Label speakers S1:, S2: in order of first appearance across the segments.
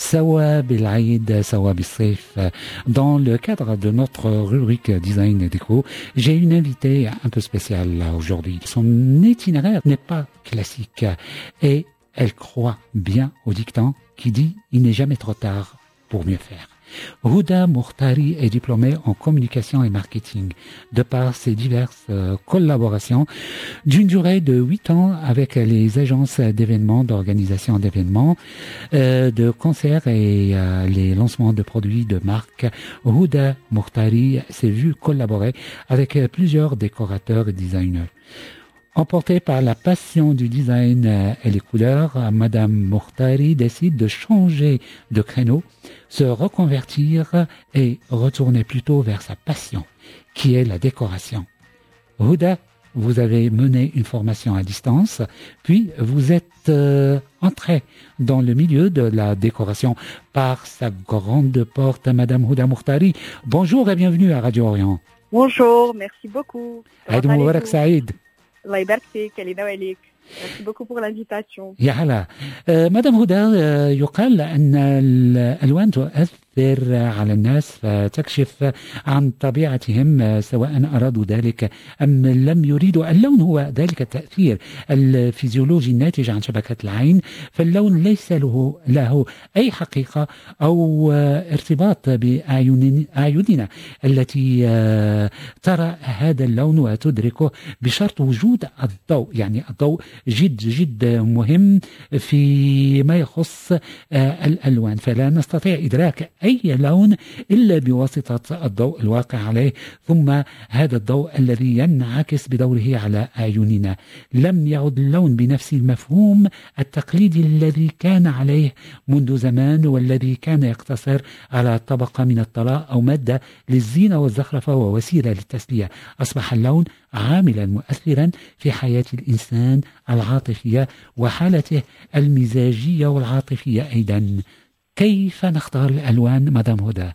S1: Sawa Belaïd, Sawa Bisrif. Dans le cadre de notre rubrique Design et Déco, j'ai une invitée un peu spéciale là aujourd'hui. Son itinéraire n'est pas classique et elle croit bien au dicton qui dit « Il n'est jamais trop tard pour mieux faire ». Houda Mouhtari est diplômée en communication et marketing. De par ses diverses collaborations d'une durée de 8 ans avec les agences d'événements, d'organisation d'événements, de concerts et les lancements de produits de marque, Houda Mouhtari s'est vue collaborer avec plusieurs décorateurs et designers. Emportée par la passion du design et les couleurs, Madame Mouhtari décide de changer de créneau, se reconvertir et retourner plutôt vers sa passion, qui est la décoration. Houda, vous avez mené une formation à distance, puis vous êtes entrée dans le milieu de la décoration par sa grande porte, Madame Houda Mouhtari. Bonjour et bienvenue à Radio Orient.
S2: Bonjour, merci beaucoup.
S1: Aïd Moubarak Saïd.
S2: الله يبارك فيك علينا وعليك. Merci beaucoup pour l'invitation.
S1: يا هلا. مدام هدى، يقال أن الألوان تؤثر على الناس فتكشف عن طبيعتهم سواء أرادوا ذلك أم لم يريدوا. اللون هو ذلك التأثير الفيزيولوجي الناتج عن شبكة العين، فاللون ليس له أي حقيقة أو ارتباط بأعيننا التي ترى هذا اللون وتدركه بشرط وجود الضوء. يعني الضوء جد مهم فيما يخص الألوان، فلا نستطيع إدراك أي لون إلا بواسطة الضوء الواقع عليه، ثم هذا الضوء الذي ينعكس بدوره على أعيننا. لم يعد اللون بنفس المفهوم التقليدي الذي كان عليه منذ زمان، والذي كان يقتصر على طبقة من الطلاء أو مادة للزينة والزخرفة ووسيلة للتسلية. أصبح اللون عاملا مؤثرا في حياة الإنسان العاطفية وحالته المزاجية والعاطفية أيضا. كيف نختار الألوان مدام هدى؟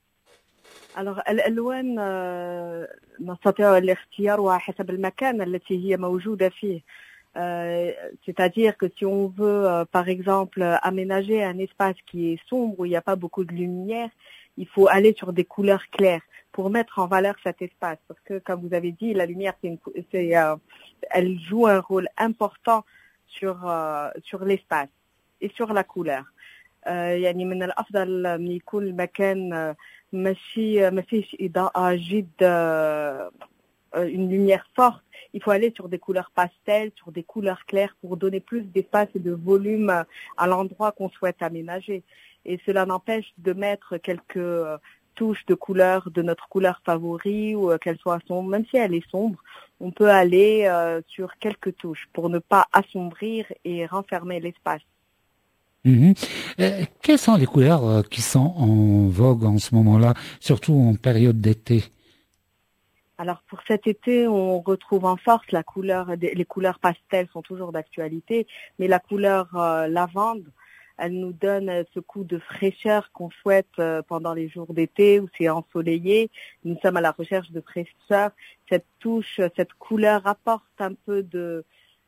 S2: الألوان نستطيع الاختيار حسب المكان التي هي موجودة فيه. C'est-à-dire que si on veut, par exemple, aménager un espace qui est sombre, où il n'y a pas beaucoup de lumière, il faut aller sur des couleurs claires pour mettre en valeur cet espace. Parce que, comme vous avez dit, la lumière, elle joue un rôle important sur l'espace et sur la couleur. يعني من الأفضل أن يكون المكان ما فيش إضاءة جد une lumière forte. Il faut aller sur des couleurs pastel, sur des couleurs claires pour donner plus d'espace et de volume à l'endroit qu'on souhaite aménager. Et cela n'empêche de mettre quelques touches de couleur, de notre couleur favori, ou qu'elle soit sombre, même si elle est sombre, on peut aller sur quelques touches pour ne pas assombrir et renfermer l'espace.
S1: Quelles sont les couleurs qui sont en vogue en ce moment-là, surtout en période d'été?
S2: Alors pour cet été, on retrouve en force les couleurs pastel sont toujours d'actualité, mais la couleur lavande, elle nous donne ce coup de fraîcheur qu'on souhaite pendant les jours d'été où c'est ensoleillé. Nous sommes à la recherche de fraîcheur. Cette touche, cette couleur apporte un peu de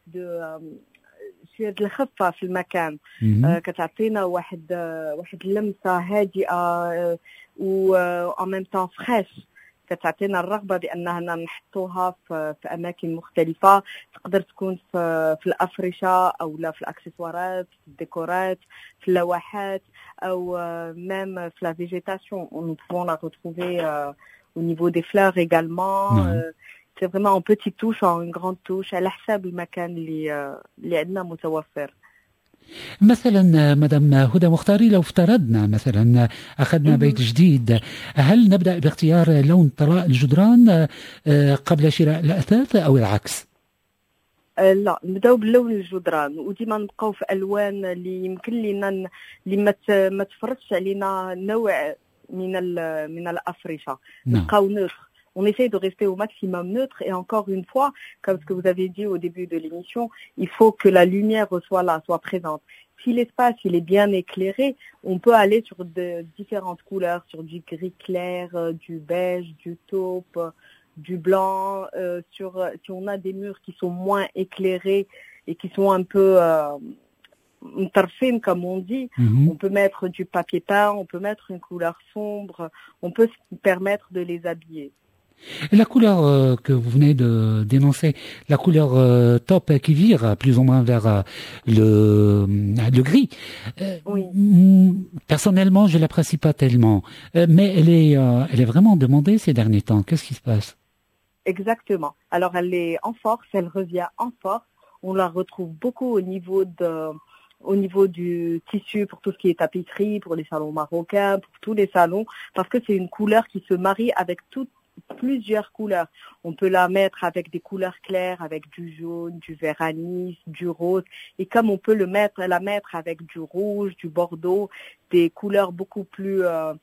S2: الخفة في المكان. كتعطينا واحد اللمسة هادئة و en même temps fraîche. كتعطينا الرغبة بأننا نحطوها في أماكن مختلفة. تقدر تكون في الأفرشة أو لا في الأكسسوارات، في الديكورات، في اللوحات أو même في la végétation. Nous pouvons la retrouver au niveau des fleurs également. C'est vraiment en petite touche, en une grande touche, على حساب المكان اللي عندنا متوفر.
S1: مثلا مدام هدى مختاري، لو افترضنا مثلا أخذنا بيت جديد، هل نبدأ باختيار لون طلاء الجدران قبل شراء الأثاث أو العكس؟
S2: لا، نبداو باللون الجدران وديما نبقاو في ألوان اللي يمكن لنا اللي ما تفرضش علينا نوع من الأفرشة. نبقاو نوتر. On essaye de rester au maximum neutre et encore une fois, comme ce que vous avez dit au début de l'émission, il faut que la lumière soit là, soit présente. Si l'espace il est bien éclairé, on peut aller sur de différentes couleurs, sur du gris clair, du beige, du taupe, du blanc. Si on a des murs qui sont moins éclairés et qui sont un peu مطرفين comme on dit. On peut mettre du papier peint, on peut mettre une couleur sombre, on peut se permettre de les habiller.
S1: La couleur que vous venez de dénoncer, la couleur top qui vire plus ou moins vers le gris.
S2: Oui.
S1: Personnellement, je l'apprécie pas tellement, mais elle est vraiment demandée ces derniers temps. Qu'est-ce qui se passe?
S2: Exactement. Alors elle est en force, elle revient en force. On la retrouve beaucoup au niveau du tissu pour tout ce qui est tapisserie, pour les salons marocains, pour tous les salons, parce que c'est une couleur qui se marie avec plusieurs couleurs. On peut la mettre avec des couleurs claires, avec du jaune, du vert anis, du rose. Et comme on peut la mettre avec du rouge, du bordeaux, des couleurs beaucoup plus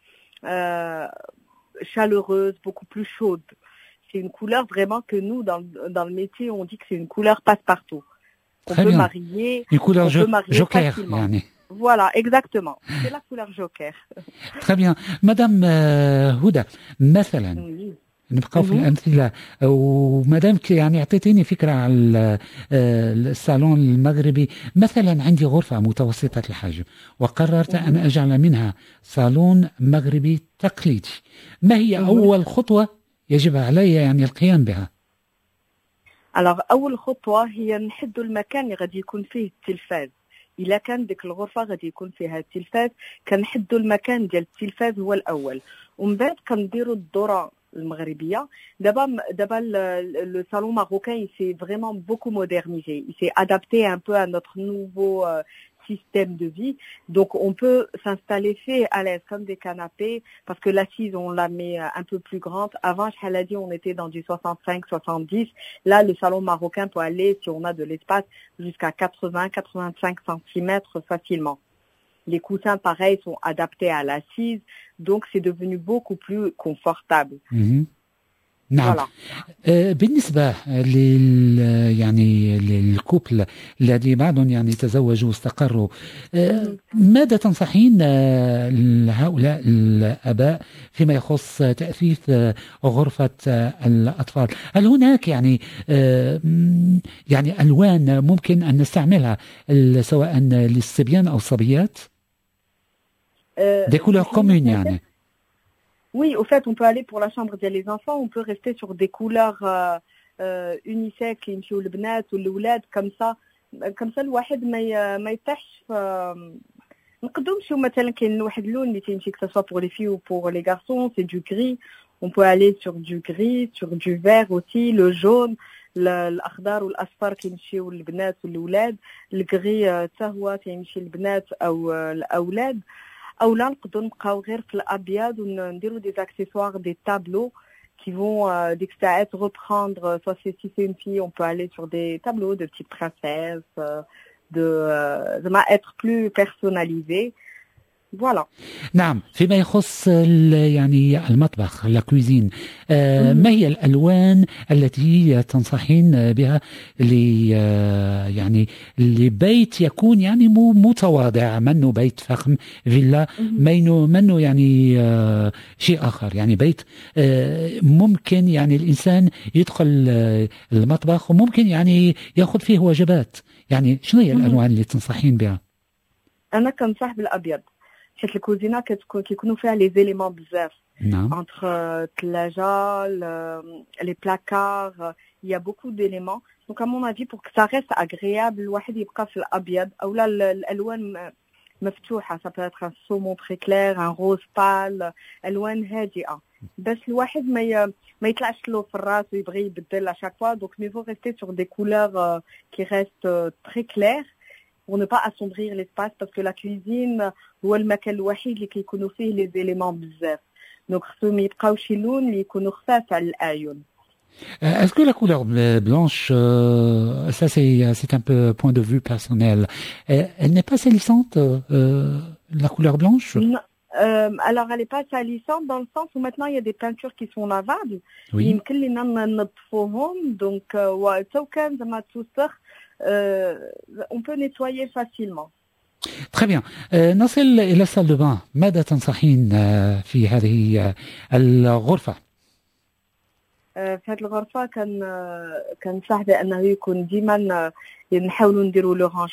S2: chaleureuses, beaucoup plus chaudes. C'est une couleur vraiment que nous, dans le métier, on dit que c'est une couleur passe-partout. On peut marier.
S1: Une couleur joker.
S2: Voilà, exactement. C'est la couleur joker.
S1: Très bien. Madame Houda, مثلا نبقى في الأمثلة ومدام يعني اعطيتيني فكرة على الصالون المغربي. مثلا عندي غرفة متوسطة الحجم وقررت أن أجعل منها صالون مغربي تقليدي. ما هي أول خطوة يجب علي يعني القيام بها؟
S2: Alors أول خطوة هي نحدوا المكان اللي غادي يكون فيه التلفاز. إلا كان ديك الغرفة غادي يكون فيها التلفاز كنحدوا المكان ديال التلفاز هو الأول. ومن بعد كنديروا الذرة المغربية. دابا le salon marocain il s'est vraiment beaucoup modernisé. Il s'est adapté un peu à notre nouveau système de vie. Donc on peut s'installer fait à l'aise comme des canapés parce que l'assise on la met un peu plus grande. Avant, je l'ai dit, on était dans du 65-70. Là, le salon marocain peut aller, si on a de l'espace, jusqu'à 80-85 cm facilement. Les coussins, pareil, sont adaptés à l'assise. Donc c'est devenu beaucoup plus confortable.
S1: نعم. بالنسبة يعني للكوبل الذي بعضهم يعني تزوجوا واستقروا، ماذا تنصحين هؤلاء الآباء فيما يخص تأثيث غرفة الأطفال؟ هل هناك يعني ألوان ممكن أن نستعملها سواء للصبيان أو الصبيات؟ des couleurs communes يعني.
S2: Oui, au fait, on peut aller pour la chambre des enfants, on peut rester sur des couleurs unisex اللي يمشيو للبنات والولاد comme ça الواحد ما يطيحش نقدروا نمشيو مثلا كاين واحد اللون اللي تيمشي que ça soit pour les filles ou pour les garçons, c'est du gris. On peut aller sur du gris, sur du vert aussi, le jaune, الأخضر والأصفر كيمشيو للبنات والولاد. الغري حتى هو تيمشي للبنات أو الأولاد. أو لا نقدروا نبقاو غير في الأبيض ونديروا des accessoires, des tableaux qui vont dès que ça être reprendre, soit si c'est une fille, on peut aller sur des tableaux de petites princesses, être plus personnalisé. Voilà.
S1: نعم. فيما يخص يعني المطبخ الكوزين، ما هي الألوان التي تنصحين بها يعني لبيت يكون يعني متواضع، منه بيت فخم فيلا، منه يعني شيء آخر، يعني بيت ممكن يعني الإنسان يدخل المطبخ وممكن يعني يأخذ فيه وجبات. يعني شنو هي الألوان اللي تنصحين بها؟
S2: أنا كنصح بالأبيض. حيت الكوزينه كيكونوا فيها لي زيليمون بزاف. entre الثلاجه les placards, il y a beaucoup d'éléments. Donc à mon avis pour que ça reste agréable الواحد يبقى في الابيض او لا الالوان مفتوحه. ça peut être un saumon très clair, un rose pâle, الوان هادئه باش الواحد ما يطلعش له في الراس ويبغي يبدل à chaque fois. Donc mieux vaut rester sur des couleurs qui restent très claires pour ne pas assombrir l'espace parce que la cuisine هو المكان الوحيد اللي كيكونوا فيه les éléments بزاف. donc خصهم ما يبقاوش لون اللي يكونوا خفاف على الأعين.
S1: Est-ce que la couleur blanche, ça c'est un peu point de vue personnel, elle n'est pas salissante, la couleur blanche?
S2: Non. Alors elle n'est pas salissante dans le sens où maintenant il y a des peintures qui sont lavables. يمكن لنا ننظفوهم donc حتى وكان زعما توسخ on peut nettoyer facilement.
S1: Très bien. نصل إلى الصالة de bain. ماذا تنصحين في هذه الغرفة؟
S2: في هذه الغرفة كنصح بأنه يكون ديما نحاولوا نديروا لو رانجمون.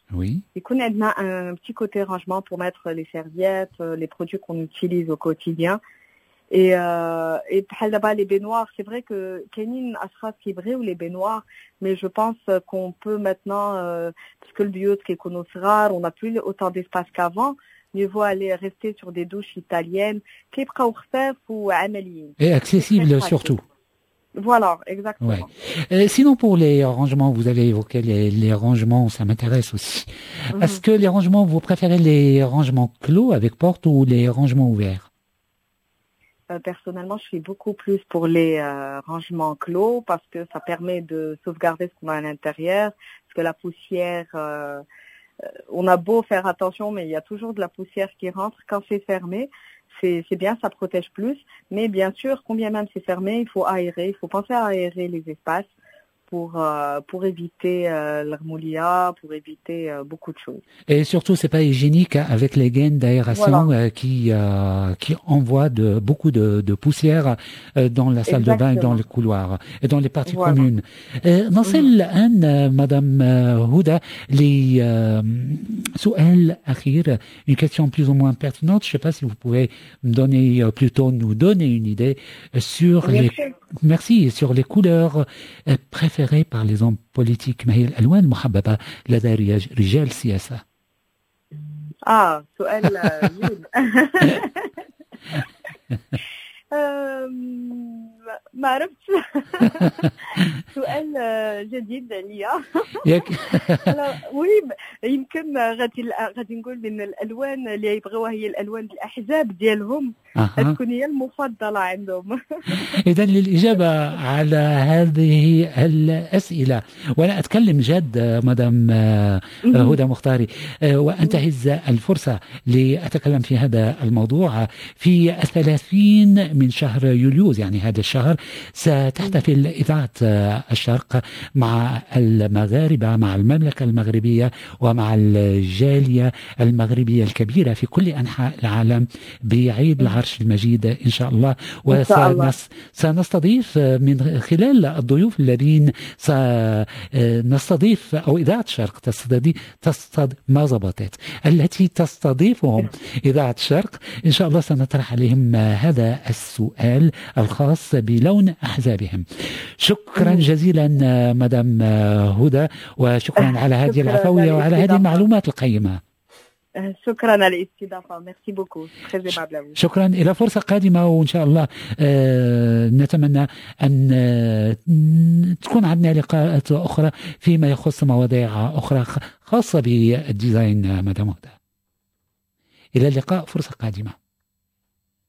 S1: Oui.
S2: يكون عندنا un petit côté rangement pour mettre les serviettes, les produits qu'on utilise au quotidien. Et بحال دابا les baignoires, c'est vrai que كاينين اشخاص كيبغيو les baignoires, mais je pense qu'on peut maintenant parce que البيوت كيكونوا صغار, on n'a plus autant d'espace qu'avant, mieux vaut aller rester sur des douches italiennes كيبقاو خفاف وعمليين.
S1: Et accessible surtout.
S2: Voilà, exactement.
S1: Ouais. Sinon, pour les rangements, vous avez évoqué les rangements, ça m'intéresse aussi. Est-ce que les rangements, vous préférez les rangements clos avec porte ou les rangements ouverts?
S2: Personnellement, je suis beaucoup plus pour les rangements clos parce que ça permet de sauvegarder ce qu'on a à l'intérieur. Parce que la poussière, on a beau faire attention, mais il y a toujours de la poussière qui rentre. Quand c'est fermé, c'est bien, ça protège plus. Mais bien sûr, combien même c'est fermé, il faut aérer. Il faut penser à aérer les espaces pour éviter l'armoulia, pour éviter beaucoup de choses.
S1: Et surtout, c'est pas hygiénique avec les gaines d'aération qui envoient beaucoup de poussière dans la salle de bain et dans le couloir et dans les parties communes. نصل الآن Madame Houda لسؤال أخير, une question plus ou moins pertinente. Je sais pas si vous pouvez nous donner une idée sur sur les couleurs préférées par les hommes politiques. ما هي الألوان المحببة لدى رجال السياسة؟
S2: سؤال جميل. ما عرفتش. سؤال جديد ليا. وي يمكن غادي نقول من الالوان اللي يبغيوها هي الالوان الاحزاب ديالهم تكون هي المفضله عندهم.
S1: اذا للاجابه على هذه الاسئله وانا اتكلم جد مدام هدى مختاري وانتهز الفرصه لاتكلم في هذا الموضوع. في 30 من شهر يوليوز يعني هذا الشهر ستحتفل إذاعة الشرق مع المغاربة مع المملكة المغربية ومع الجالية المغربية الكبيرة في كل أنحاء العالم بعيد العرش المجيد إن شاء الله. وسنستضيف من خلال الضيوف الذين سنستضيف أو إذاعة الشرق ما ضبطت التي تستضيفهم إذاعة الشرق إن شاء الله. سنطرح عليهم هذا السؤال الخاص بلون أحزابهم. شكرا جزيلا مدام هدى, وشكرا على هذه العفوية وعلى هذه المعلومات القيمة.
S2: شكرا على الاستضافة. ميرسي بوكو.
S1: شكرا. إلى فرصة قادمة وإن شاء الله نتمنى أن تكون عندنا لقاءات أخرى فيما يخص مواضيع أخرى خاصة بالديزاين مدام هدى. إلى اللقاء, فرصة قادمة.